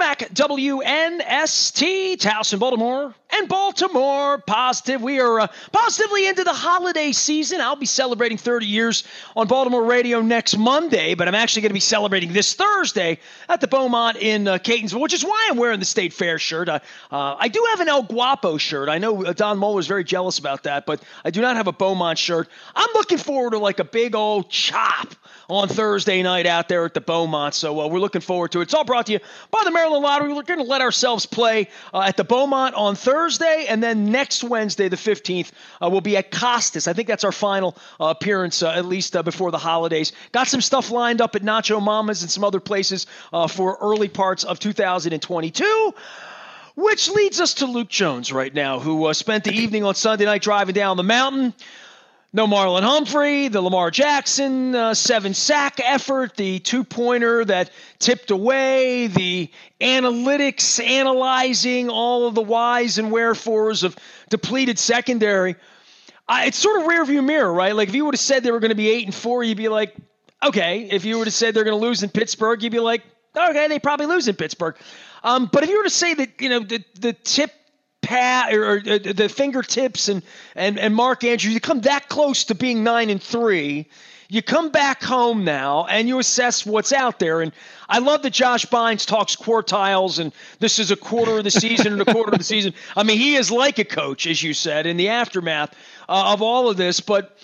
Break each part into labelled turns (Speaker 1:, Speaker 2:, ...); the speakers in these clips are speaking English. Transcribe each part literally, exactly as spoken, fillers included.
Speaker 1: back. W N S T, Towson, Baltimore, and Baltimore Positive. We are uh, positively into the holiday season. I'll be celebrating thirty years on Baltimore radio next Monday, but I'm actually going to be celebrating this Thursday at the Beaumont in uh, Catonsville, which is why I'm wearing the State Fair shirt. Uh, uh, I do have an El Guapo shirt. I know uh, Don Moeller is very jealous about that, but I do not have a Beaumont shirt. I'm looking forward to like a big old chop on Thursday night out there at the Beaumont. So uh, we're looking forward to it. It's all brought to you by the Maryland Lottery. We're going to let ourselves play uh, at the Beaumont on Thursday, and then next Wednesday, the fifteenth, uh, we'll be at Costas. I think that's our final uh, appearance, uh, at least uh, before the holidays. Got some stuff lined up at Nacho Mama's and some other places uh, for early parts of two thousand twenty-two. Which leads us to Luke Jones right now, who uh, spent the evening on Sunday night driving down the mountain. No Marlon Humphrey, the Lamar Jackson uh, seven-sack effort, the two-pointer that tipped away, the analytics analyzing all of the whys and wherefores of depleted secondary. Uh, it's sort of rearview mirror, right? Like if you would have said they were going to be eight and four, you'd be like, okay. If you would have said they're going to lose in Pittsburgh, you'd be like, okay, they probably lose in Pittsburgh. Um, but if you were to say that, you know, the the tip. Pat or, or the fingertips and, and, and Mark Andrews, you come that close to being nine and three. You come back home now and you assess what's out there. And I love that Josh Bynes talks quartiles and this is a quarter of the season and a quarter of the season. I mean, he is like a coach, as you said, in the aftermath uh, of all of this. But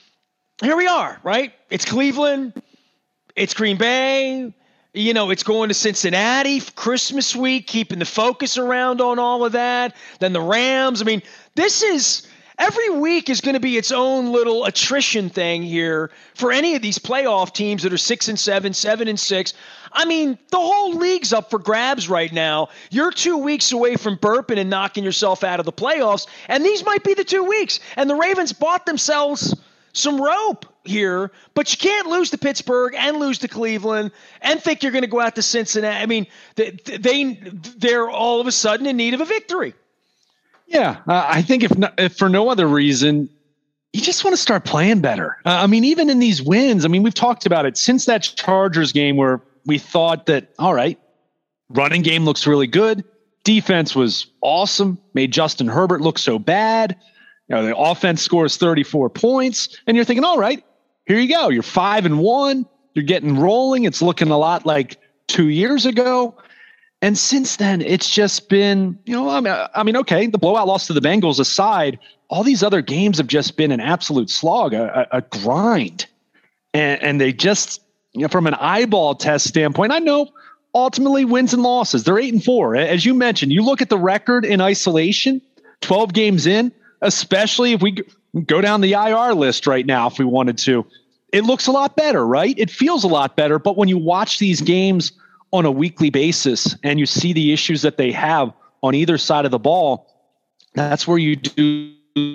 Speaker 1: here we are, right? It's Cleveland. It's Green Bay. You know, it's going to Cincinnati for Christmas week, keeping the focus around on all of that. Then the Rams. I mean, this is every week is going to be its own little attrition thing here for any of these playoff teams that are six and seven, seven and six. I mean, the whole league's up for grabs right now. You're two weeks away from burping and knocking yourself out of the playoffs, and these might be the two weeks. And the Ravens bought themselves some rope here, but you can't lose to Pittsburgh and lose to Cleveland and think you're going to go out to Cincinnati. I mean, they, they, they're all of a sudden in need of a victory.
Speaker 2: Yeah, uh, I think if, not, if for no other reason, you just want to start playing better. Uh, I mean, even in these wins, I mean, we've talked about it since that Chargers game where we thought that, all right, running game looks really good. Defense was awesome, made Justin Herbert look so bad. You know, the offense scores thirty-four points, and you're thinking, all right, here you go. You're five and one. You're getting rolling. It's looking a lot like two years ago. And since then, it's just been, you know, I mean, I mean, okay, the blowout loss to the Bengals aside, all these other games have just been an absolute slog, a, a, a grind. And, and they just, you know, from an eyeball test standpoint, I know ultimately wins and losses. They're eight and four. As you mentioned, you look at the record in isolation, twelve games in, especially if we go down the I R list right now, if we wanted to, it looks a lot better, right? It feels a lot better. But when you watch these games on a weekly basis and you see the issues that they have on either side of the ball, that's where you do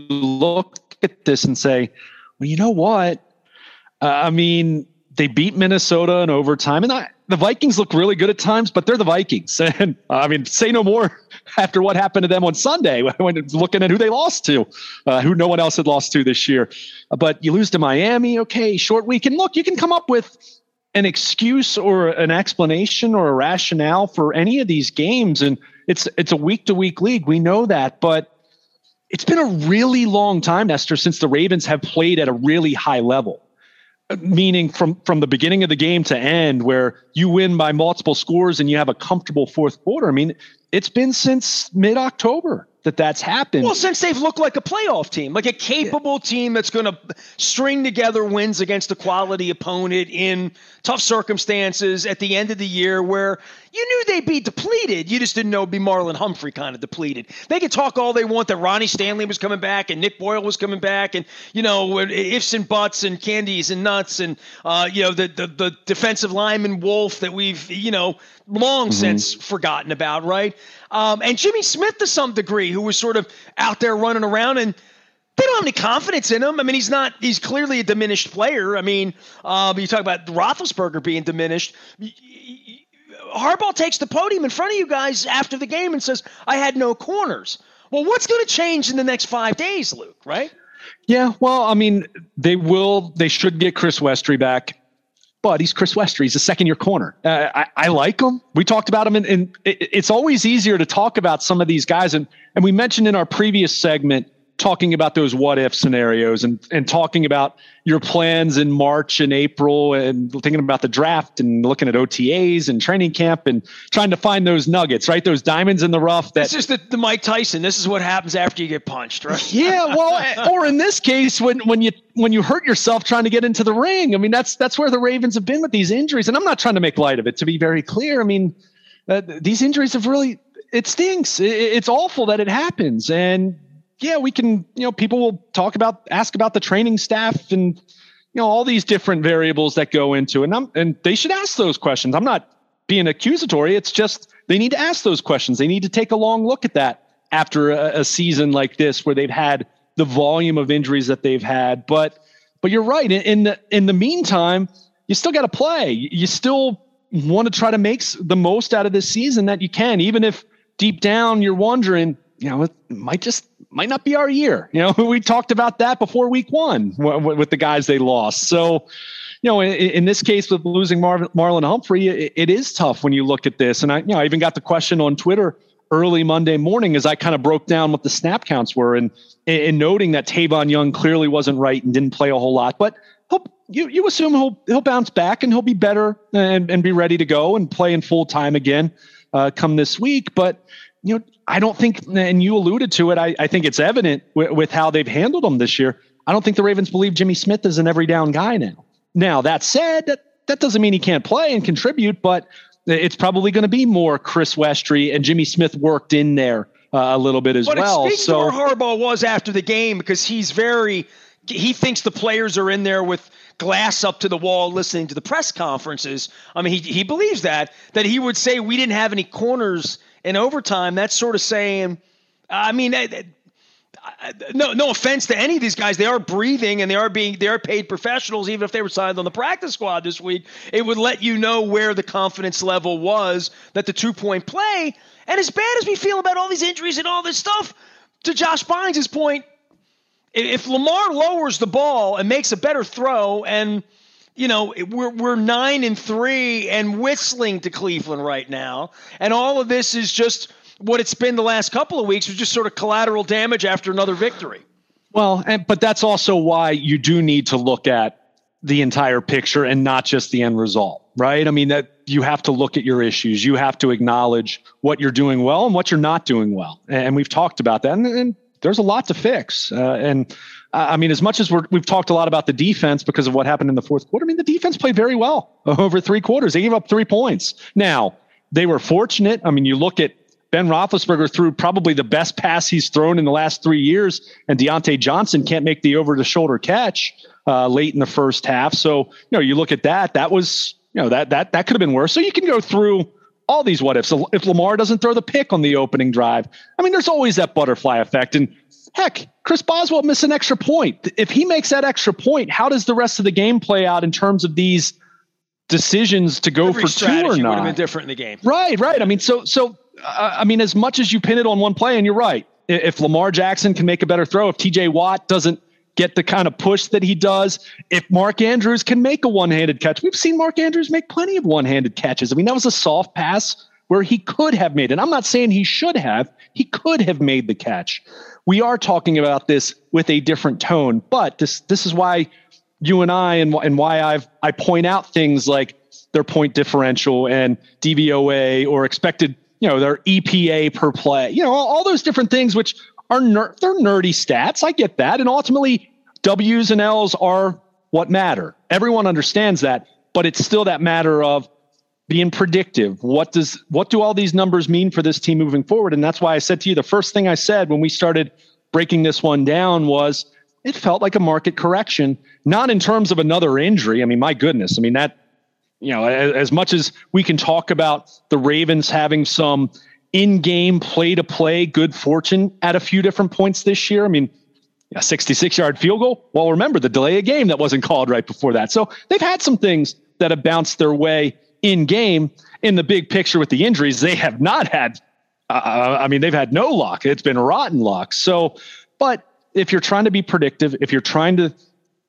Speaker 2: look at this and say, well, you know what? Uh, I mean, they beat Minnesota in overtime, and I, the Vikings look really good at times, but they're the Vikings. And uh, I mean, say no more after what happened to them on Sunday when looking at who they lost to, uh, who no one else had lost to this year. Uh, but you lose to Miami, okay, short week. And look, you can come up with an excuse or an explanation or a rationale for any of these games. And it's it's a week-to-week league. We know that. But it's been a really long time, Nestor, since the Ravens have played at a really high level. Meaning from, from the beginning of the game to end, where you win by multiple scores and you have a comfortable fourth quarter. I mean, it's been since mid-October that that's happened.
Speaker 1: Well, since they've looked like a playoff team, like a capable yeah. team that's going to string together wins against a quality opponent in tough circumstances at the end of the year where you knew they'd be depleted. You just didn't know it'd be Marlon Humphrey kind of depleted. They could talk all they want that Ronnie Stanley was coming back and Nick Boyle was coming back and, you know, ifs and buts and candies and nuts and, uh, you know, the, the, the defensive lineman Wolf that we've, you know, long mm-hmm. since forgotten about, right? Um, and Jimmy Smith to some degree, who was sort of out there running around, and they don't have any confidence in him. I mean, he's not, he's clearly a diminished player. I mean, uh, you talk about Roethlisberger being diminished. Harbaugh takes the podium in front of you guys after the game and says, I had no corners. Well, what's going to change in the next five days, Luke, right?
Speaker 2: Yeah, well, I mean, they will, they should get Chris Westry back. but he's Chris Westry. He's a second-year corner. Uh, I, I like him. We talked about him, and, and it, it's always easier to talk about some of these guys. And, and we mentioned in our previous segment talking about those what-if scenarios and, and talking about your plans in March and April and thinking about the draft and looking at O T As and training camp and trying to find those nuggets, right? Those diamonds in the rough. That,
Speaker 1: this is the, the Mike Tyson. This is what happens after you get punched, right?
Speaker 2: Yeah, well, or in this case, when when you when you hurt yourself trying to get into the ring. I mean, that's that's where the Ravens have been with these injuries. And I'm not trying to make light of it, to be very clear. I mean, uh, these injuries have really, it stinks. It, it's awful that it happens. And yeah, we can, you know, people will talk about, ask about the training staff and, you know, all these different variables that go into it. And, I'm, and they should ask those questions. I'm not being accusatory. It's just, they need to ask those questions. They need to take a long look at that after a, a season like this, where they've had the volume of injuries that they've had. But, but you're right. In, in the, in the meantime, you still got to play. You still want to try to make the most out of this season that you can, even if deep down you're wondering, you know, it might just, might not be our year. You know, we talked about that before week one w- with the guys they lost. So, you know, in, in this case with losing Mar- Marlon Humphrey, it, it is tough when you look at this. And I, you know, I even got the question on Twitter early Monday morning as I kind of broke down what the snap counts were, and, and noting that Tavon Young clearly wasn't right and didn't play a whole lot, but he'll, you, you assume he'll, he'll bounce back and he'll be better and, and be ready to go and play in full time again uh, come this week. But, you know, I don't think, and you alluded to it, I, I think it's evident w- with how they've handled them this year. I don't think the Ravens believe Jimmy Smith is an every down guy now. Now, that said, that, that doesn't mean he can't play and contribute, but it's probably going to be more Chris Westry, and Jimmy Smith worked in there uh, a little bit as
Speaker 1: but
Speaker 2: well.
Speaker 1: But it speaks
Speaker 2: so,
Speaker 1: to where Harbaugh was after the game, because he's very, he thinks the players are in there with glass up to the wall listening to the press conferences. I mean, he he believes that, that he would say we didn't have any corners in overtime. That's sort of saying, I mean, I, I, no no offense to any of these guys. They are breathing and they are being they are paid professionals, even if they were signed on the practice squad this week. It would let you know where the confidence level was that the two-point play. And as bad as we feel about all these injuries and all this stuff, to Josh Bynes' point, if Lamar lowers the ball and makes a better throw, and you know, we're we're nine and three and whistling to Cleveland right now, and all of this is just what it's been the last couple of weeks, was just sort of collateral damage after another victory.
Speaker 2: Well, and, but that's also why you do need to look at the entire picture and not just the end result, right? I mean, that you have to look at your issues. You have to acknowledge what you're doing well and what you're not doing well, and we've talked about that. And, and there's a lot to fix, uh, and I mean, as much as we're, we've talked a lot about the defense because of what happened in the fourth quarter, I mean, the defense played very well over three quarters. They gave up three points. Now, they were fortunate. I mean, you look at Ben Roethlisberger threw probably the best pass he's thrown in the last three years, and Deontay Johnson can't make the over-the-shoulder catch uh, late in the first half. So, you know, you look at that, that was, you know, that that that could have been worse. So you can go through all these what-ifs. If Lamar doesn't throw the pick on the opening drive, I mean, there's always that butterfly effect. And heck, Chris Boswell missed an extra point. If he makes that extra point, how does the rest of the game play out in terms of these decisions to go
Speaker 1: Every
Speaker 2: for two or not?
Speaker 1: Would have been different in the game.
Speaker 2: Right, right. I mean, so, so uh, I mean, as much as you pin it on one play, and you're right, if Lamar Jackson can make a better throw, if T J Watt doesn't get the kind of push that he does, if Mark Andrews can make a one-handed catch, we've seen Mark Andrews make plenty of one-handed catches. I mean, that was a soft pass where he could have made it. I'm not saying he should have. He could have made the catch. We are talking about this with a different tone, but this this is why you and I and, and why I've I point out things like their point differential and D V O A or expected, you know, their E P A per play, you know, all, all those different things, which are ner- they're nerdy stats. I get that, and ultimately W's and L's are what matter. Everyone understands that, but it's still that matter of being predictive. What does what do all these numbers mean for this team moving forward? And that's why I said to you, the first thing I said when we started breaking this one down was it felt like a market correction, not in terms of another injury. I mean, my goodness. I mean, that, you know, as, as much as we can talk about the Ravens having some in-game play-to-play good fortune at a few different points this year. I mean, a sixty-six yard field goal. Well, remember the delay of game that wasn't called right before that. So they've had some things that have bounced their way in game. In the big picture with the injuries, they have not had, uh, I mean, they've had no luck. It's been rotten luck. So, but if you're trying to be predictive, if you're trying to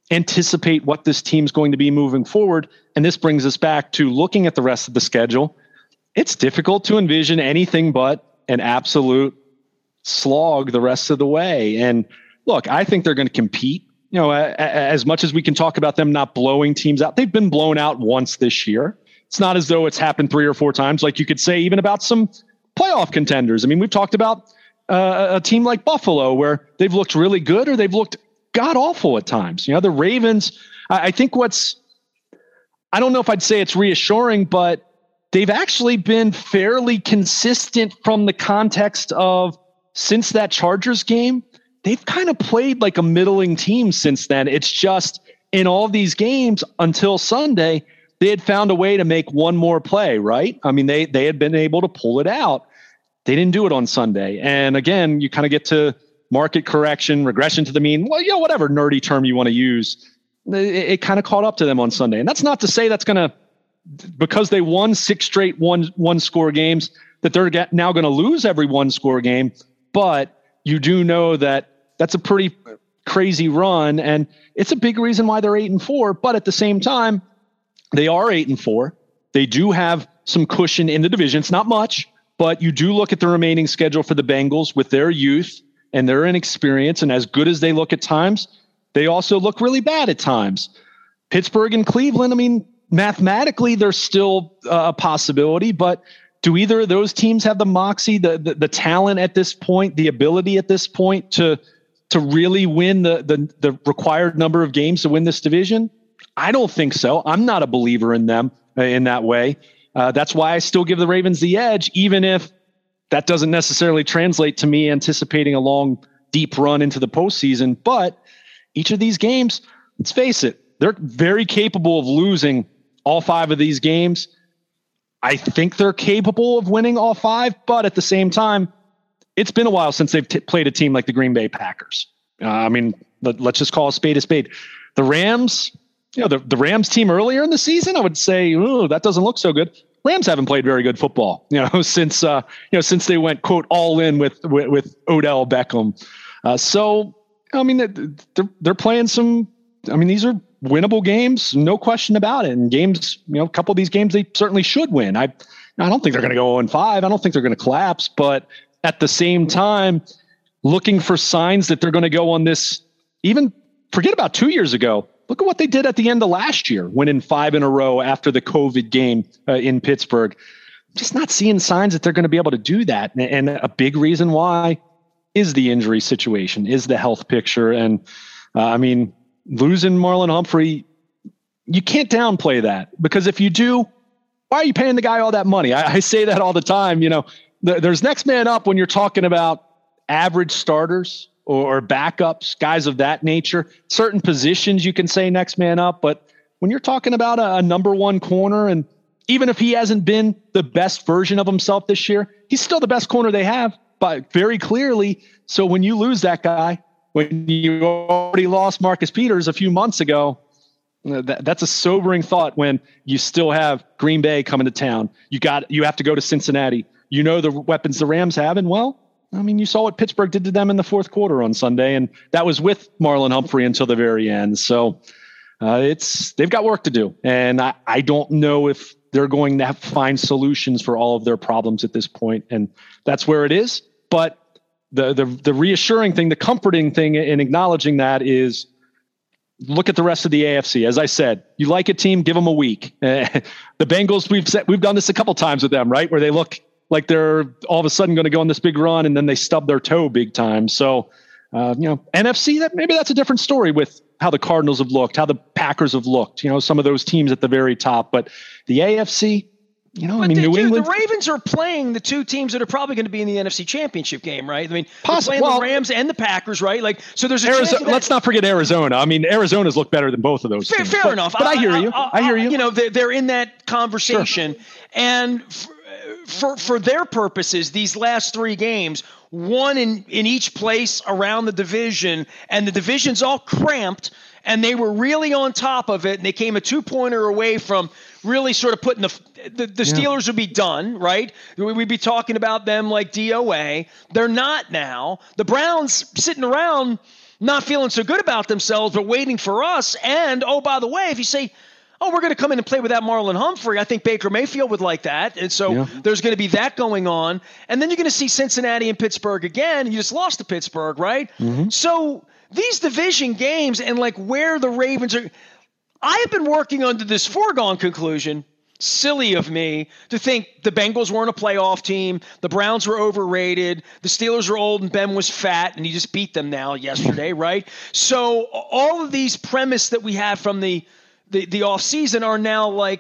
Speaker 2: anticipate what this team's going to be moving forward. And this brings us back to looking at the rest of the schedule. It's difficult to envision anything but an absolute slog the rest of the way. And look, I think they're going to compete. You know, a, a, as much as we can talk about them not blowing teams out, they've been blown out once this year. It's not as though it's happened three or four times, like you could say even about some playoff contenders. I mean, we've talked about uh, a team like Buffalo where they've looked really good or they've looked god awful at times. You know, the Ravens, I, I think what's, I don't know if I'd say it's reassuring, but they've actually been fairly consistent from the context of since that Chargers game. They've kind of played like a middling team since then. It's just in all these games until Sunday, they had found a way to make one more play, right? I mean, they they had been able to pull it out. They didn't do it on Sunday. And again, you kind of get to market correction, regression to the mean, well, you know, whatever nerdy term you want to use. It, it kind of caught up to them on Sunday. And that's not to say that's going to, because they won six straight one, one score games, that they're now going to lose every one score game. But you do know that that's a pretty crazy run, and it's a big reason why they're eight and four. But at the same time, they are eight and four. They do have some cushion in the division. It's not much, but you do look at the remaining schedule for the Bengals with their youth and their inexperience, and as good as they look at times, they also look really bad at times. Pittsburgh and Cleveland, I mean, mathematically, they're still uh, a possibility, but do either of those teams have the moxie, the, the the talent at this point, the ability at this point to to really win the, the the required number of games to win this division? I don't think so. I'm not a believer in them uh, in that way. Uh, that's why I still give the Ravens the edge, even if that doesn't necessarily translate to me anticipating a long, deep run into the postseason. But each of these games, let's face it, they're very capable of losing all five of these games. I think they're capable of winning all five, but at the same time, it's been a while since they've t- played a team like the Green Bay Packers. Uh, I mean, let, let's just call a spade a spade. The Rams, you know, the, the Rams team earlier in the season, I would say, ooh, that doesn't look so good. Rams haven't played very good football, you know, since uh, you know since they went quote all in with with, with Odell Beckham. Uh, so I mean, they're they're playing some. I mean, these are winnable games, no question about it. And games, you know, a couple of these games they certainly should win. I I don't think they're going to go oh and five. I don't think they're going to collapse, but at the same time, looking for signs that they're going to go on this, even forget about two years ago. Look at what they did at the end of last year, winning five in a row after the COVID game uh, in Pittsburgh. Just not seeing signs that they're going to be able to do that. And, and a big reason why is the injury situation, is the health picture. And uh, I mean, losing Marlon Humphrey, you can't downplay that, because if you do, why are you paying the guy all that money? I, I say that all the time. You know, th- there's next man up when you're talking about average starters or, or backups, guys of that nature. Certain positions you can say next man up, but when you're talking about a, a number one corner, and even if he hasn't been the best version of himself this year, he's still the best corner they have, but very clearly. So when you lose that guy, when you already lost Marcus Peters a few months ago, that, that's a sobering thought when you still have Green Bay coming to town. You got, you have to go to Cincinnati. You know the weapons the Rams have, and well, I mean, you saw what Pittsburgh did to them in the fourth quarter on Sunday, and that was with Marlon Humphrey until the very end. So uh, it's they've got work to do, and I, I don't know if they're going to have to find solutions for all of their problems at this point, and that's where it is. But the the the reassuring thing, the comforting thing in acknowledging that is, look at the rest of the A F C. As I said, you like a team, give them a week. Uh, the Bengals, we've said, we've done this a couple times with them, right? Where they look like they're all of a sudden going to go on this big run, and then they stub their toe big time. So, uh, you know, N F C, that maybe that's a different story with how the Cardinals have looked, how the Packers have looked, you know, some of those teams at the very top. But the A F C, you know, but I mean, the, New dude, England.
Speaker 1: The Ravens are playing the two teams that are probably going to be in the N F C Championship game, right? I mean,
Speaker 2: Possibly,
Speaker 1: they're playing
Speaker 2: well,
Speaker 1: the Rams and the Packers, right? Like, so there's a
Speaker 2: Arizona,
Speaker 1: chance.
Speaker 2: Let's not forget Arizona. I mean, Arizona's looked better than both of those
Speaker 1: fair,
Speaker 2: teams.
Speaker 1: Fair
Speaker 2: but,
Speaker 1: enough.
Speaker 2: But I, I hear you. I, I, I hear you.
Speaker 1: You know, they're, they're in that conversation. Sure. And f- for for their purposes, these last three games, one in, in each place around the division, and the division's all cramped, and they were really on top of it, and they came a two-pointer away from really sort of putting the the, the Steelers yeah. would be done, right? We'd be talking about them like D O A. They're not now. The Browns sitting around, not feeling so good about themselves, but waiting for us. And, oh, by the way, if you say, oh, we're going to come in and play without Marlon Humphrey, I think Baker Mayfield would like that. And so yeah. there's going to be that going on. And then you're going to see Cincinnati and Pittsburgh again. You just lost to Pittsburgh, right? Mm-hmm. So these division games and like where the Ravens are – I have been working under this foregone conclusion, silly of me, to think the Bengals weren't a playoff team, the Browns were overrated, the Steelers are old and Ben was fat, and he just beat them now yesterday, right? So all of these premise that we have from the the, the offseason are now like,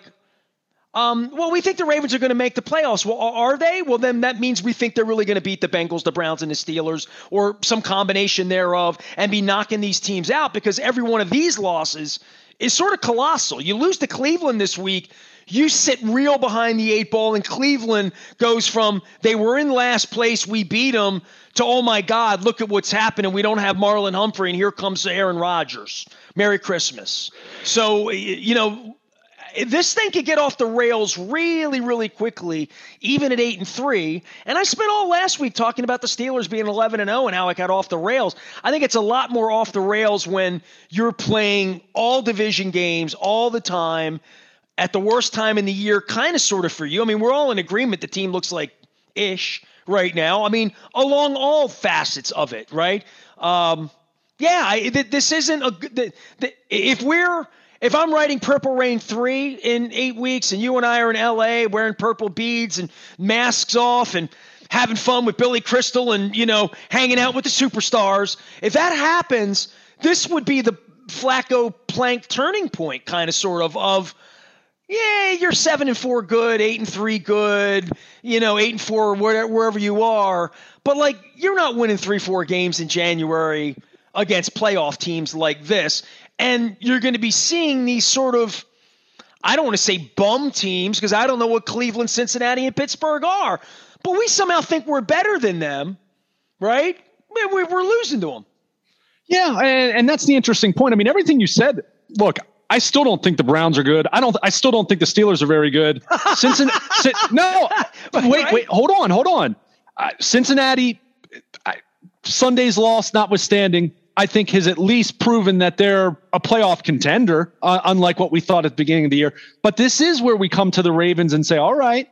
Speaker 1: um, well, we think the Ravens are going to make the playoffs. Well, are they? Well, then that means we think they're really going to beat the Bengals, the Browns, and the Steelers, or some combination thereof, and be knocking these teams out, because every one of these losses is sort of colossal. You lose to Cleveland this week, you sit real behind the eight ball, and Cleveland goes from they were in last place, we beat them, to, oh my God, look at what's happening. We don't have Marlon Humphrey, and here comes Aaron Rodgers. Merry Christmas. So, you know, this thing could get off the rails really, really quickly, even at eight and three. And I spent all last week talking about the Steelers being eleven and oh and how it got off the rails. I think it's a lot more off the rails when you're playing all division games all the time at the worst time in the year, kind of sort of for you. I mean, we're all in agreement the team looks like ish right now. I mean, along all facets of it, right? Um, yeah, I, th- this isn't a good. Th- th- if we're If I'm writing Purple Rain three in eight weeks and you and I are in L A wearing purple beads and masks off and having fun with Billy Crystal and, you know, hanging out with the superstars, if that happens, this would be the Flacco Plank turning point, kind of sort of, of, yeah, you're seven and four good, eight and three good, you know, eight and four wherever, wherever you are. But, like, you're not winning three, four games in January against playoff teams like this. And you're going to be seeing these sort of, I don't want to say bum teams, because I don't know what Cleveland, Cincinnati, and Pittsburgh are. But we somehow think we're better than them, right? We're losing to them.
Speaker 2: Yeah, and, and that's the interesting point. I mean, everything you said, look, I still don't think the Browns are good. I don't. I still don't think the Steelers are very good. Cincinnati, no, wait, right? wait, hold on, hold on. Uh, Cincinnati, I, Sunday's loss notwithstanding, I think has at least proven that they're a playoff contender, uh, unlike what we thought at the beginning of the year. But this is where we come to the Ravens and say, all right.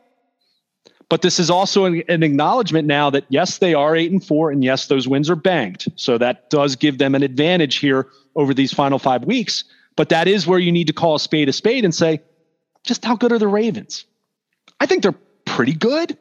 Speaker 2: But this is also an, an acknowledgement now that, yes, they are eight and four, and yes, those wins are banked. So that does give them an advantage here over these final five weeks. But that is where you need to call a spade a spade and say, just how good are the Ravens? I think they're pretty good.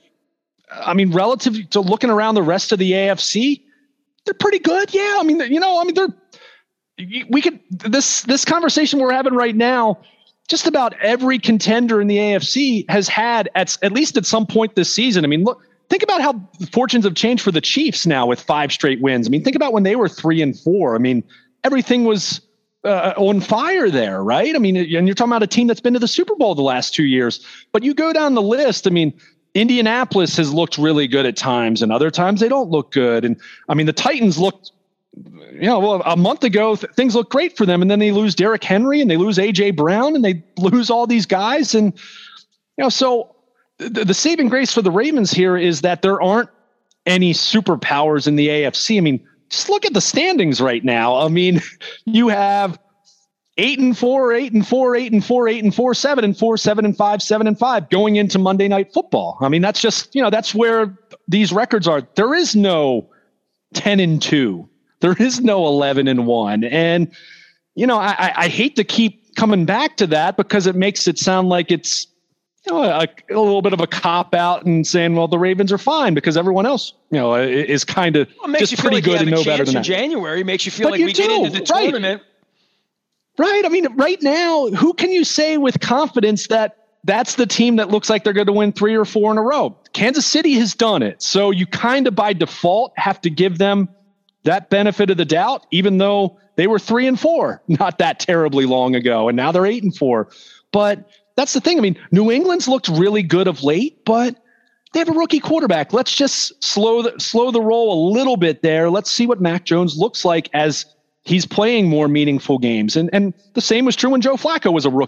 Speaker 2: I mean, relative to looking around the rest of the A F C, they're pretty good. Yeah. I mean, you know, I mean, they're, we could, this, this conversation we're having right now, just about every contender in the A F C has had at, at least at some point this season. I mean, look, think about how fortunes have changed for the Chiefs now with five straight wins. I mean, think about when they were three and four. I mean, everything was uh, on fire there, right? I mean, and you're talking about a team that's been to the Super Bowl the last two years, but you go down the list. I mean, Indianapolis has looked really good at times, and other times they don't look good. And I mean, the Titans looked, you know, well, a month ago, th- things look great for them. And then they lose Derrick Henry and they lose A J Brown and they lose all these guys. And, you know, so th- the saving grace for the Ravens here is that there aren't any superpowers in the A F C. I mean, just look at the standings right now. I mean, you have eight and four, eight and four, eight and four, eight and four, seven and four, seven and five, seven and five going into Monday Night Football. I mean, that's just, you know, that's where these records are. There is no ten and two. There is no eleven and one. And, you know, I, I hate to keep coming back to that because it makes it sound like it's, you know, a, a little bit of a cop out and saying, well, the Ravens are fine because everyone else, you know, is kind of
Speaker 1: well,
Speaker 2: just pretty
Speaker 1: like
Speaker 2: good and know better than that.
Speaker 1: January makes you feel
Speaker 2: but
Speaker 1: like
Speaker 2: you
Speaker 1: we
Speaker 2: do,
Speaker 1: get into the
Speaker 2: right.
Speaker 1: tournament.
Speaker 2: Right. I mean, right now, who can you say with confidence that that's the team that looks like they're going to win three or four in a row? Kansas City has done it. So you kind of by default have to give them that benefit of the doubt, even though they were three and four not that terribly long ago. And now they're eight and four. But that's the thing. I mean, New England's looked really good of late, but they have a rookie quarterback. Let's just slow the, slow the roll a little bit there. Let's see what Mac Jones looks like as he's playing more meaningful games. And and the same was true when Joe Flacco was a rookie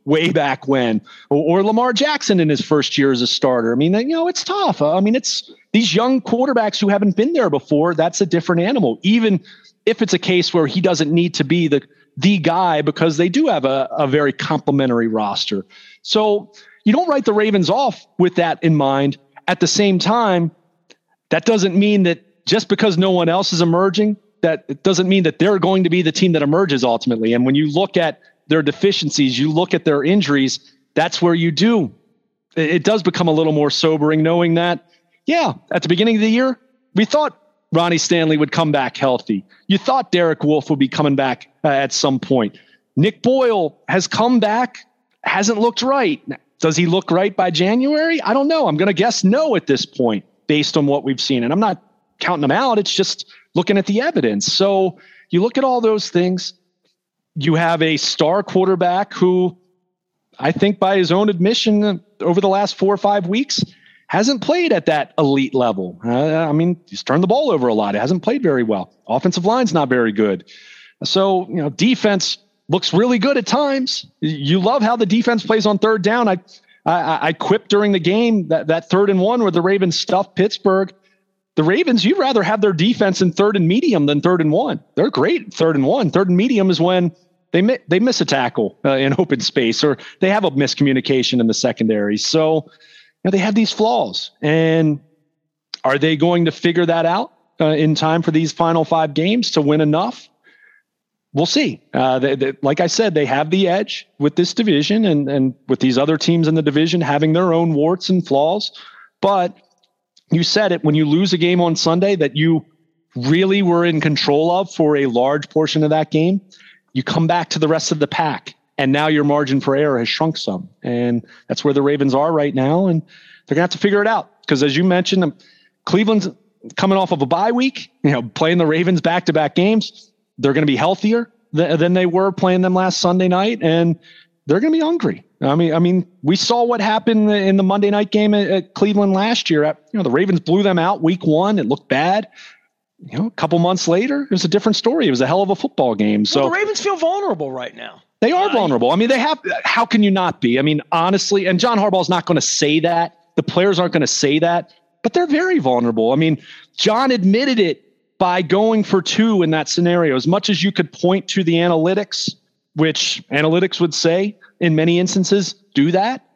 Speaker 2: way back when, or, or Lamar Jackson in his first year as a starter. I mean, you know, it's tough. I mean, it's these young quarterbacks who haven't been there before. That's a different animal, even if it's a case where he doesn't need to be the, the guy, because they do have a, a very complimentary roster. So you don't write the Ravens off with that in mind. At the same time, that doesn't mean that just because no one else is emerging, that it doesn't mean that they're going to be the team that emerges ultimately. And when you look at their deficiencies, you look at their injuries, that's where you do. It does become a little more sobering knowing that, yeah, at the beginning of the year, we thought Ronnie Stanley would come back healthy. You thought Derek Wolfe would be coming back uh, at some point. Nick Boyle has come back, hasn't looked right. Does he look right by January? I don't know. I'm going to guess no at this point based on what we've seen. And I'm not counting them out. It's just looking at the evidence. So you look at all those things. You have a star quarterback who, I think by his own admission, over the last four or five weeks, hasn't played at that elite level. Uh, I mean, he's turned the ball over a lot. It hasn't played very well. Offensive line's not very good. So, you know, defense looks really good at times. You love how the defense plays on third down. I I, I quipped during the game that, that third and one where the Ravens stuffed Pittsburgh. The Ravens, you'd rather have their defense in third and medium than third and one. They're great third and one. Third and medium is when they mi- they miss a tackle uh, in open space, or they have a miscommunication in the secondary. So, you know, they have these flaws. And are they going to figure that out uh, in time for these final five games to win enough? We'll see. Uh, they, they, like I said, they have the edge with this division, and, and with these other teams in the division having their own warts and flaws. But you said it, when you lose a game on Sunday that you really were in control of for a large portion of that game, you come back to the rest of the pack, and now your margin for error has shrunk some. And that's where the Ravens are right now, and they're going to have to figure it out. Because as you mentioned, Cleveland's coming off of a bye week, you know, playing the Ravens back-to-back games. They're going to be healthier th- than they were playing them last Sunday night, and they're going to be hungry. I mean, I mean, we saw what happened in the Monday night game at, at Cleveland last year. At, you know, the Ravens blew them out week one. It looked bad. You know, a couple months later, it was a different story. It was a hell of a football game. So
Speaker 1: well, the Ravens feel vulnerable right now.
Speaker 2: They are uh, vulnerable. I mean, they have. How can you not be? I mean, honestly, and John Harbaugh's not going to say that. The players aren't going to say that, but they're very vulnerable. I mean, John admitted it by going for two in that scenario. As much as you could point to the analytics, which analytics would say in many instances do that,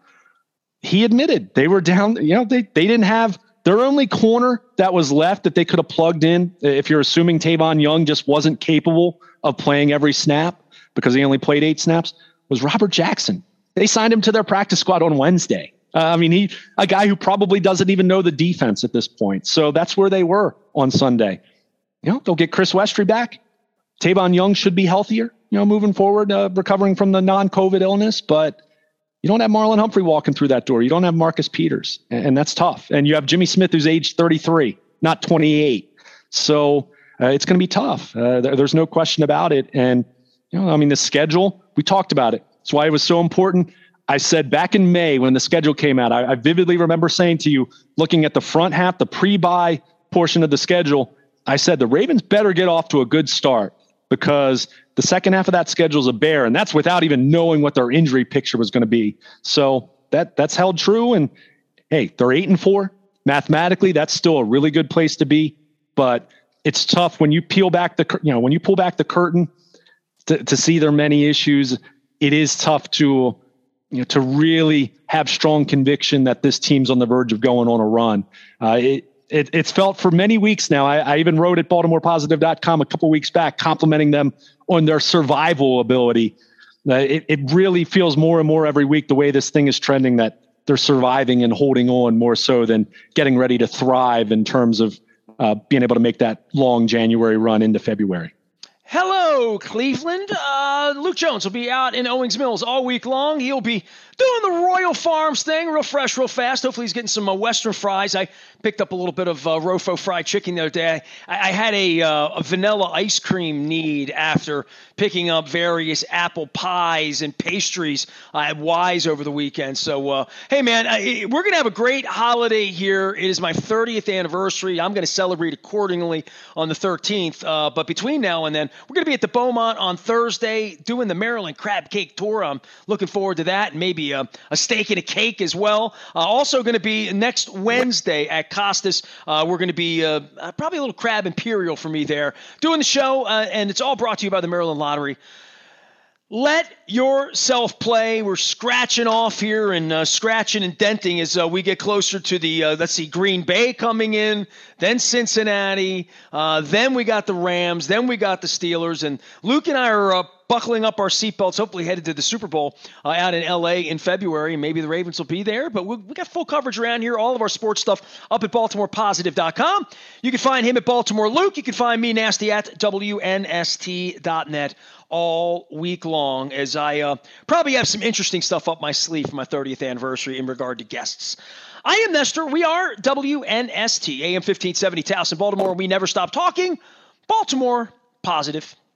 Speaker 2: he admitted they were down. You know, they they didn't have their only corner that was left that they could have plugged in. If you're assuming Tavon Young just wasn't capable of playing every snap because he only played eight snaps, was Robert Jackson. They signed him to their practice squad on Wednesday. Uh, I mean, he a guy who probably doesn't even know the defense at this point. So that's where they were on Sunday. You know, they'll get Chris Westry back. Tavon Young should be healthier, you know, moving forward, uh, recovering from the non-COVID illness. But you don't have Marlon Humphrey walking through that door. You don't have Marcus Peters, and, and that's tough. And you have Jimmy Smith, who's age thirty-three, not twenty-eight. So uh, it's going to be tough. Uh, there, there's no question about it. And, you know, I mean, the schedule, we talked about it. That's why it was so important. I said back in May when the schedule came out, I, I vividly remember saying to you, looking at the front half, the pre-bye portion of the schedule, I said the Ravens better get off to a good start, because the second half of that schedule is a bear, and that's without even knowing what their injury picture was going to be. So that that's held true. And hey, they're eight and four. Mathematically, that's still a really good place to be. But it's tough when you peel back the you know when you pull back the curtain to, to see their many issues. It is tough to you know to really have strong conviction that this team's on the verge of going on a run. Uh, it, It, it's felt for many weeks now. I, I even wrote at Baltimore Positive dot com a couple weeks back complimenting them on their survival ability. Uh, it, it really feels more and more every week the way this thing is trending that they're surviving and holding on more so than getting ready to thrive in terms of uh, being able to make that long January run into February.
Speaker 1: Hello, Cleveland. Uh, Luke Jones will be out in Owings Mills all week long. He'll be doing the Royal Farms thing, real fresh, real fast. Hopefully he's getting some uh, Western fries. I picked up a little bit of uh, Rofo fried chicken the other day. I, I had a, uh, a vanilla ice cream need after picking up various apple pies and pastries uh, at Wise over the weekend. So, uh, hey, man, I, we're going to have a great holiday here. It is my thirtieth anniversary. I'm going to celebrate accordingly on the thirteenth. Uh, but between now and then, we're going to be at the Beaumont on Thursday doing the Maryland Crab Cake Tour. I'm looking forward to that, and maybe a, a steak and a cake as well. Uh, also going to be next Wednesday at Costas. Uh, we're going to be uh, probably a little Crab Imperial for me there doing the show, uh, and it's all brought to you by the Maryland Lottery. Let yourself play. We're scratching off here and uh, scratching and denting as uh, we get closer to the, uh, let's see, Green Bay coming in, then Cincinnati, uh, then we got the Rams, then we got the Steelers, and Luke and I are uh, buckling up our seatbelts, hopefully headed to the Super Bowl uh, out in L A in February. Maybe the Ravens will be there, but we we got full coverage around here, all of our sports stuff up at Baltimore Positive dot com. You can find him at Baltimore Luke. You can find me, Nasty, at W N S T dot net all week long, as I uh, probably have some interesting stuff up my sleeve for my thirtieth anniversary in regard to guests. I am Nestor. We are W N S T, A M fifteen seventy, Towson, Baltimore. We never stop talking. Baltimore Positive.